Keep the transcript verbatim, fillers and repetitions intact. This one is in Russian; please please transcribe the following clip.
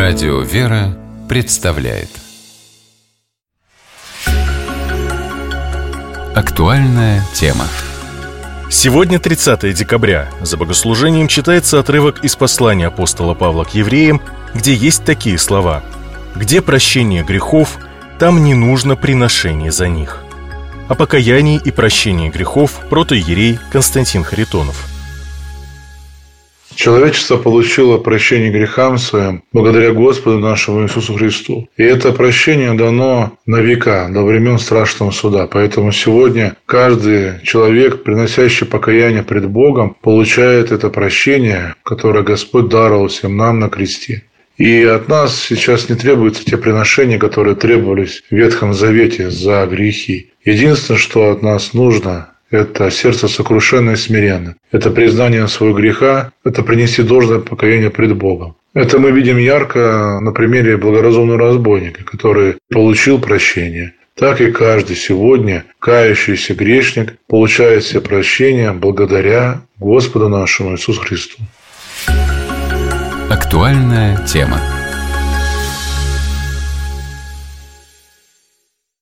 Радио «Вера» представляет актуальная тема. Сегодня тридцатое декабря. За богослужением читается отрывок из послания апостола Павла к евреям, где есть такие слова: «Где прощение грехов, там не нужно приношение за них». О покаянии и прощении грехов протоиерей Константин Харитонов. Человечество получило прощение грехам своим благодаря Господу нашему Иисусу Христу. И это прощение дано на века, до времен страшного суда. Поэтому сегодня каждый человек, приносящий покаяние пред Богом, получает это прощение, которое Господь даровал всем нам на кресте. И от нас сейчас не требуются те приношения, которые требовались в Ветхом Завете за грехи. Единственное, что от нас нужно – это сердце сокрушенное и смиренное. Это признание своего греха, это принести должное покаяние пред Богом. Это мы видим ярко на примере благоразумного разбойника, который получил прощение. Так и каждый сегодня кающийся грешник получает все прощения благодаря Господу нашему Иисусу Христу. Актуальная тема.